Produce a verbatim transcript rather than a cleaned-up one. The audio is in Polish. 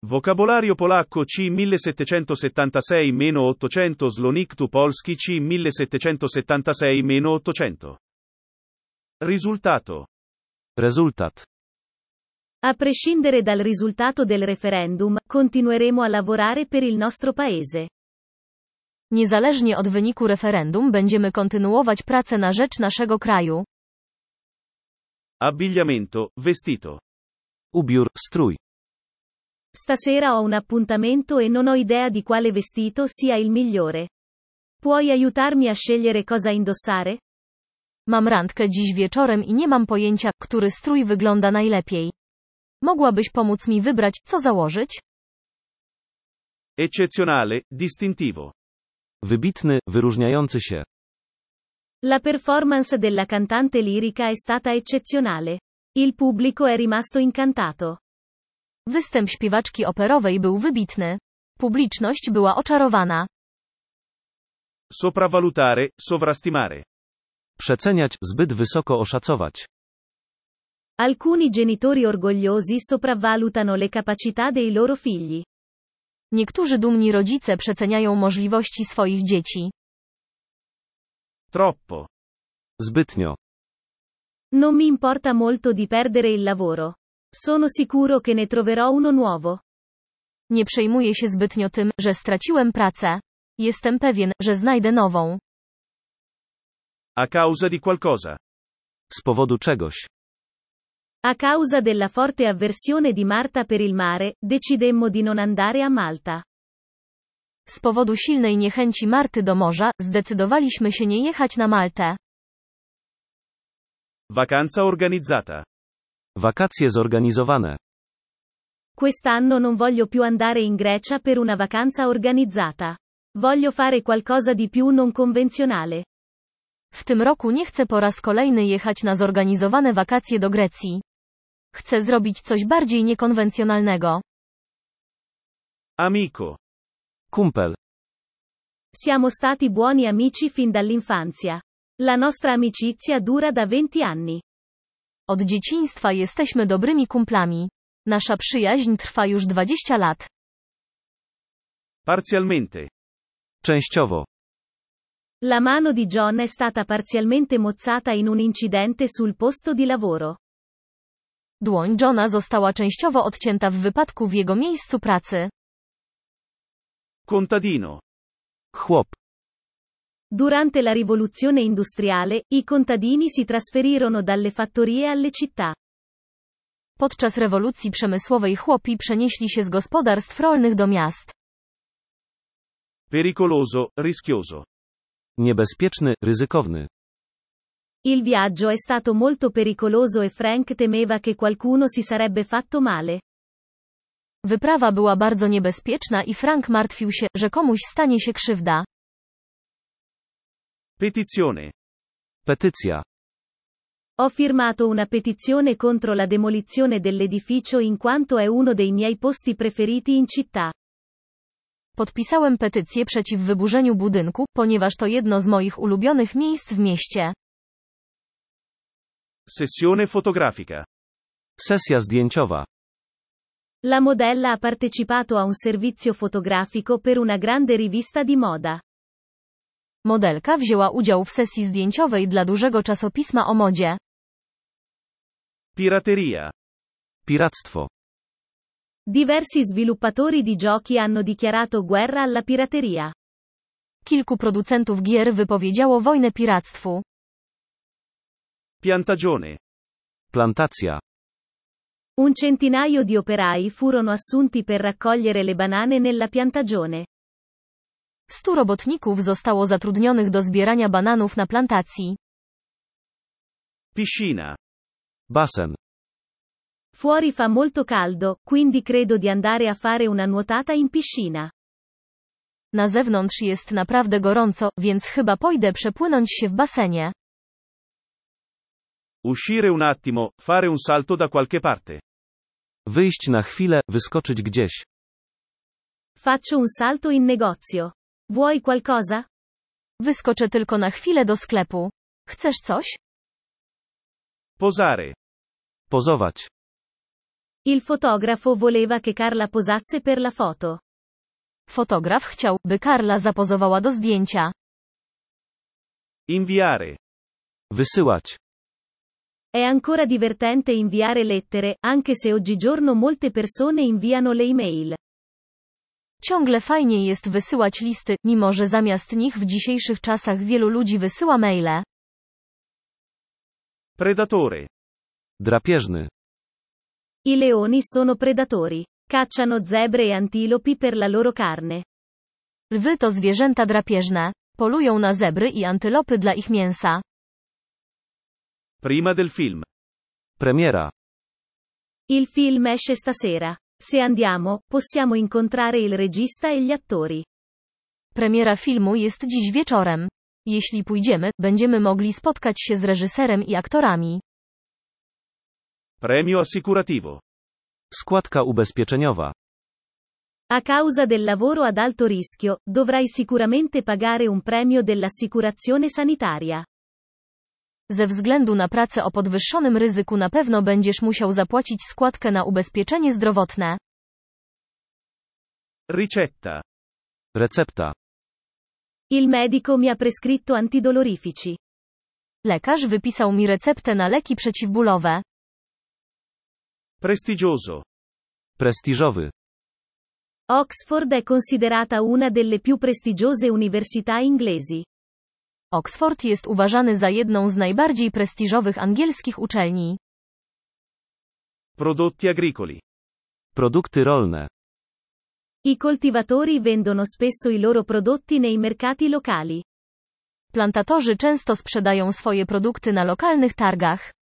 Vocabolario polacco C millesettecentosettantasei ottocento Sloniktu polski C millesettecentosettantasei ottocento. Risultato. Rezultat. A prescindere dal risultato del referendum, continueremo a lavorare per il nostro paese. Niezależnie od wyniku referendum będziemy kontynuować pracę na rzecz naszego kraju. Abbigliamento, vestito. Ubiór, strój. Stasera ho un appuntamento e non ho idea di quale vestito sia il migliore. Puoi aiutarmi a scegliere cosa indossare? Mam randkę dziś wieczorem i nie mam pojęcia, który strój wygląda najlepiej. Mogłabyś pomóc mi wybrać, co założyć? Eccezionale, distintivo. Wybitny, wyróżniający się. La performance della cantante lirica è stata eccezionale. Il pubblico è rimasto incantato. Występ śpiewaczki operowej był wybitny. Publiczność była oczarowana. Sopravvalutare, sovrastimare. Przeceniać, zbyt wysoko oszacować. Alcuni genitori orgogliosi sopravvalutano le capacità dei loro figli. Niektórzy dumni rodzice przeceniają możliwości swoich dzieci. Troppo. Zbytnio. Non mi importa molto di perdere il lavoro. Sono sicuro che ne troverò uno nuovo. Nie przejmuję się zbytnio tym, że straciłem pracę. Jestem pewien, że znajdę nową. A causa di qualcosa. Z powodu czegoś. A causa della forte avversione di Marta per il mare, decidemmo di non andare a Malta. Z powodu silnej niechęci Marty do morza, zdecydowaliśmy się nie jechać na Maltę. Vacanza organizzata. Wakacje zorganizowane. Quest'anno non voglio più andare in Grecia per una vacanza organizzata. Voglio fare qualcosa di più non convenzionale. W tym roku nie chcę po raz kolejny jechać na zorganizowane wakacje do Grecji. Chcę zrobić coś bardziej niekonwencjonalnego. Amico. Kumpel. Siamo stati buoni amici fin dall'infanzia. La nostra amicizia dura da venti anni. Od dzieciństwa jesteśmy dobrymi kumplami. Nasza przyjaźń trwa już dwadzieścia lat. Parzialmente. Częściowo. La mano di John è stata parzialmente mozzata in un incidente sul posto di lavoro. Dłoń Johna została częściowo odcięta w wypadku w jego miejscu pracy. Contadino. Chłop. Durante la rivoluzione industriale, i contadini si trasferirono dalle fattorie alle città. Podczas rewolucji przemysłowej chłopi przenieśli się z gospodarstw rolnych do miast. Pericoloso, rischioso. Niebezpieczny, ryzykowny. Il viaggio è stato molto pericoloso e Frank temeva che qualcuno si sarebbe fatto male. Wyprawa była bardzo niebezpieczna i Frank martwił się, że komuś stanie się krzywda. Petizione. Petycja. Ho firmato una petizione contro la demolizione dell'edificio in quanto è uno dei miei posti preferiti in città. Podpisałem petycję przeciw wyburzeniu budynku, ponieważ to jedno z moich ulubionych miejsc w mieście. Sessione fotografica. Sesja zdjęciowa. La modella ha partecipato a un servizio fotografico per una grande rivista di moda. Modelka wzięła udział w sesji zdjęciowej dla dużego czasopisma o modzie. Pirateria. Piractwo. Diversi sviluppatori di giochi hanno dichiarato guerra alla pirateria. Kilku producentów gier wypowiedziało wojnę piractwu. Piantagione. Plantacja. Un centinaio di operai furono assunti per raccogliere le banane nella piantagione. Stu robotników zostało zatrudnionych do zbierania bananów na plantacji. Piscina. Basen. Fuori fa molto caldo, quindi credo di andare a fare una nuotata in piscina. Na zewnątrz jest naprawdę gorąco, więc chyba pójdę przepłynąć się w basenie. Uscire un attimo, fare un salto da qualche parte. Wyjść na chwilę, wyskoczyć gdzieś. Faccio un salto in negozio. Vuoi qualcosa? Wyskoczę tylko na chwilę do sklepu. Chcesz coś? Posare. Pozować. Il fotografo voleva che Carla posasse per la foto. Fotograf chciał, by Karla zapozowała do zdjęcia. Inviare. Wysyłać. È ancora divertente inviare lettere, anche se oggigiorno molte persone inviano le email. Ciągle fajnie jest wysyłać listy, mimo że zamiast nich w dzisiejszych czasach wielu ludzi wysyła maile. Predatore. Drapieżny. I leoni sono predatori. Cacciano zebre e antilopi per la loro carne. Lwy to zwierzęta drapieżne. Polują na zebry i antylopy dla ich mięsa. Prima del film. Premiera. Il film esce stasera. Se andiamo, possiamo incontrare il regista e gli attori. Premiera filmu jest dziś wieczorem. Jeśli pójdziemy, będziemy mogli spotkać się z reżyserem i aktorami. Premio assicurativo. Składka ubezpieczeniowa. A causa del lavoro ad alto rischio, dovrai sicuramente pagare un premio dell'assicurazione sanitaria. Ze względu na pracę o podwyższonym ryzyku na pewno będziesz musiał zapłacić składkę na ubezpieczenie zdrowotne. Ricetta. Recepta. Il medico mi ha prescritto antidolorifici. Lekarz wypisał mi receptę na leki przeciwbólowe. Prestigioso. Prestiżowy. Oxford è considerata una delle più prestigiose università inglesi. Oxford jest uważany za jedną z najbardziej prestiżowych angielskich uczelni. Prodotti agricoli. Produkty rolne. I coltivatori vendono spesso i loro prodotti nei mercati locali. Plantatorzy często sprzedają swoje produkty na lokalnych targach.